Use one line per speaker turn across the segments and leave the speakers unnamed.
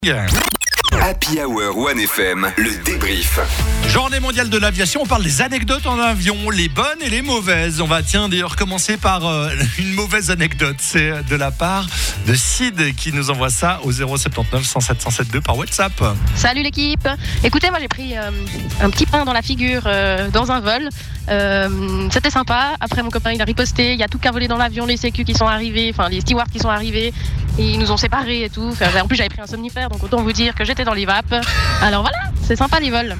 Happy Hour 1FM, le débrief.
Journée mondiale de l'aviation, on parle des anecdotes en avion, les bonnes et les mauvaises. On va d'ailleurs commencer par une mauvaise anecdote. C'est de la part de Sid qui nous envoie ça au 079 107 107 2 par WhatsApp.
Salut l'équipe. Écoutez, moi j'ai pris un petit pain dans la figure dans un vol. C'était sympa. Après mon copain il a riposté. Il y a tout qui a volé dans l'avion, les sécu qui sont arrivés, enfin les stewards qui sont arrivés. Ils nous ont séparés et tout. Enfin, en plus j'avais pris un somnifère, donc autant vous dire que j'étais dans les vapes. Alors voilà, c'est sympa les vols.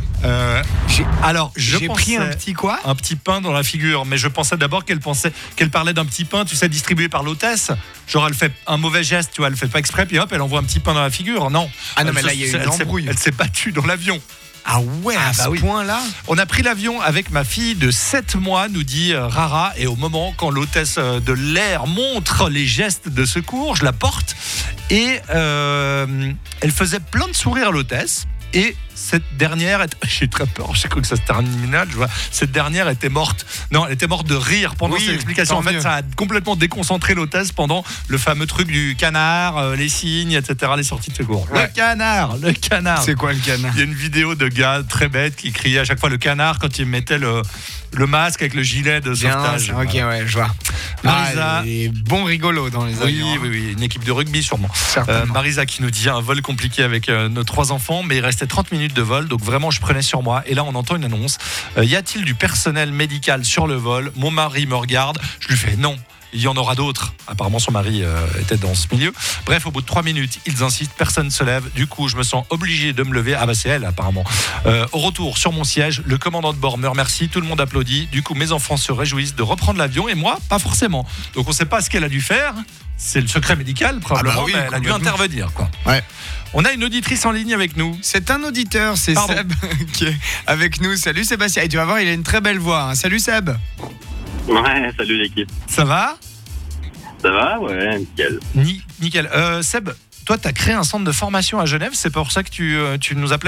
J'ai
pris un petit quoi ?
Un petit pain dans la figure, mais je pensais d'abord qu'elle parlait d'un petit pain, tu sais, distribué par l'hôtesse. Genre elle fait un mauvais geste, tu vois, elle fait pas exprès, puis hop, elle envoie un petit pain dans la figure. Non.
Ah non, mais là il y a eu une embrouille.
Elle s'est battue dans l'avion.
Ah ouais, à ce point-là.
On a pris l'avion avec ma fille de 7 mois, nous dit Rara, et au moment quand l'hôtesse de l'air montre les gestes de secours, je la porte et elle faisait plein de sourires à l'hôtesse. Et cette dernière, j'ai très peur, j'ai cru que ça se terminait, je vois. Cette dernière était morte. Non, elle était morte de rire pendant ses explications. En fait, ça a complètement déconcentré l'hôtesse pendant le fameux truc du canard, les signes, etc., les sorties de secours. Ouais. Le canard.
C'est quoi le canard ?
Il y a une vidéo de gars très bêtes qui criaient à chaque fois le canard quand il mettait le masque avec le gilet de sauvetage.
Ok, ouais, je vois.
Marisa,
les bons rigolos dans les avions.
Oui, une équipe de rugby sûrement. Marisa qui nous dit un vol compliqué avec nos 3 enfants, mais il restait 30 minutes de vol, donc vraiment je prenais sur moi. Et là on entend une annonce. Y a-t-il du personnel médical sur le vol ? Mon mari me regarde, je lui fais non. Il y en aura d'autres. Apparemment, son mari était dans ce milieu. Bref, au bout de 3 minutes, ils insistent, personne ne se lève. Du coup, je me sens obligé de me lever. Ah bah c'est elle, apparemment. Au retour sur mon siège, le commandant de bord me remercie. Tout le monde applaudit. Du coup, mes enfants se réjouissent de reprendre l'avion et moi, pas forcément. Donc, on ne sait pas ce qu'elle a dû faire. C'est le secret médical, probablement. Mais elle a dû intervenir, quoi.
Ouais.
On a une auditrice en ligne avec nous.
C'est un auditeur, c'est Seb qui est avec nous. Salut Sébastien. Et tu vas voir, il a une très belle voix. Hein. Salut Seb.
Ouais, salut l'équipe.
Ça va ?
Ça va, ouais, nickel.
Nickel. Seb, toi, tu as créé un centre de formation à Genève, c'est pour ça que tu nous appelais ?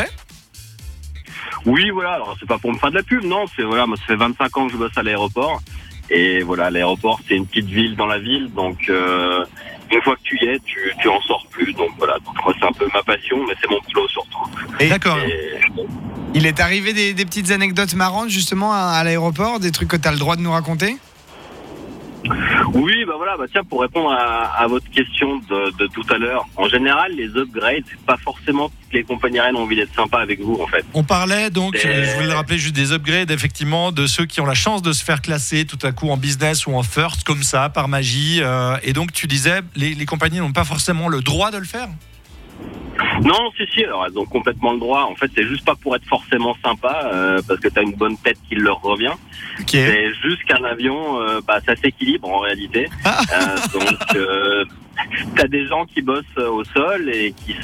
Oui, voilà, alors c'est pas pour me faire de la pub, non, c'est voilà, moi ça fait 25 ans que je bosse à l'aéroport. Et voilà, l'aéroport, c'est une petite ville dans la ville, donc une fois que tu y es, tu en sors plus. Donc voilà, donc moi c'est un peu ma passion, mais c'est mon boulot surtout.
D'accord.
Il est arrivé des petites anecdotes marrantes justement à l'aéroport, des trucs que tu as le droit de nous raconter ?
Oui, bah voilà, bah tiens, pour répondre à votre question de tout à l'heure, en général, les upgrades, c'est pas forcément que les compagnies aériennes ont envie d'être sympas avec vous, en fait.
On parlait donc, je voulais le rappeler, juste des upgrades, effectivement, de ceux qui ont la chance de se faire classer tout à coup en business ou en first, comme ça, par magie. Et donc, tu disais, les compagnies n'ont pas forcément le droit de le faire ?
Non, si, alors elles ont complètement le droit. En fait, c'est juste pas pour être forcément sympa, parce que t'as une bonne tête qui leur revient.
Okay.
C'est juste qu'un avion, ça s'équilibre en réalité. Donc, t'as des gens qui bossent au sol et qui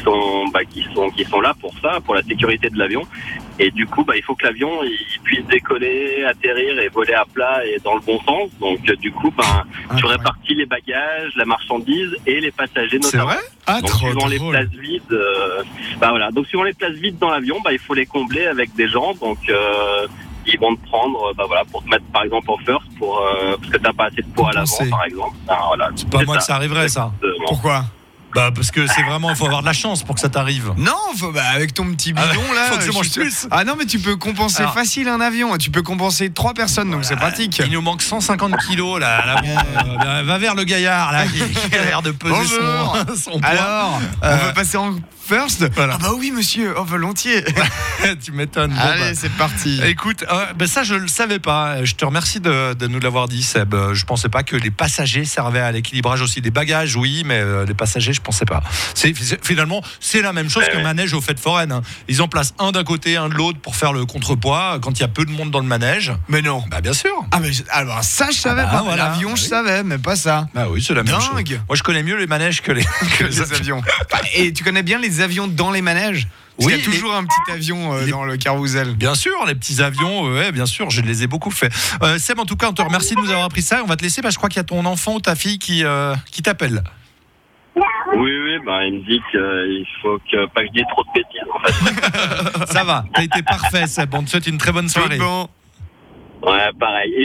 sont là pour ça, pour la sécurité de l'avion. Et du coup, il faut que l'avion il puisse décoller, atterrir et voler à plat et dans le bon sens. Donc, du coup, tu répartis les bagages, la marchandise et les passagers notamment.
C'est vrai ?
Ah,
donc, suivant les places vides, voilà. Donc, suivant les places vides dans l'avion, il faut les combler avec des gens. Donc, ils vont te prendre, pour te mettre par exemple en first, parce que t'as pas assez de poids à l'avant, par exemple. Voilà.
C'est pas moi que ça arriverait, ça.
Pourquoi ?
Parce que c'est vraiment, il faut avoir de la chance pour que ça t'arrive.
Non, avec ton petit bidon là.
Faut que je mange plus.
Ah non, mais tu peux compenser facile un avion. Tu peux compenser 3 personnes, donc c'est pratique.
Il nous manque 150 kilos là. Va vers le gaillard là qui a l'air de peser son poids.
Alors, on veut passer en first ?
Voilà.
Ah bah oui monsieur, volontiers.
Tu m'étonnes.
Allez, c'est parti.
Écoute, ça je le savais pas. Je te remercie de nous l'avoir dit, Seb. Je pensais pas que les passagers servaient à l'équilibrage aussi des bagages, oui, mais les passagers, je pensais pas. Finalement, c'est la même chose qu'un manège aux fêtes foraines. Hein. Ils en placent un d'un côté, un de l'autre pour faire le contrepoids quand il y a peu de monde dans le manège.
Mais non.
Bien sûr.
Ah mais alors ça je savais pas. Voilà. L'avion je savais, mais pas ça.
Ah oui, c'est la même chose.
Moi
je connais mieux les manèges que les
avions. Et tu connais bien les avions dans les manèges ? Oui, il y a toujours un petit avion dans le carrousel.
Bien sûr, les petits avions, bien sûr, je les ai beaucoup fait. Seb, en tout cas, on te remercie de nous avoir appris ça. On va te laisser, je crois qu'il y a ton enfant ou ta fille qui t'appelle.
Oui, il me dit qu'il faut pas que je dise trop de bêtises, en fait.
Ça va, t'as été parfait, Seb. On te souhaite une très bonne soirée.
Bon.
Ouais, pareil.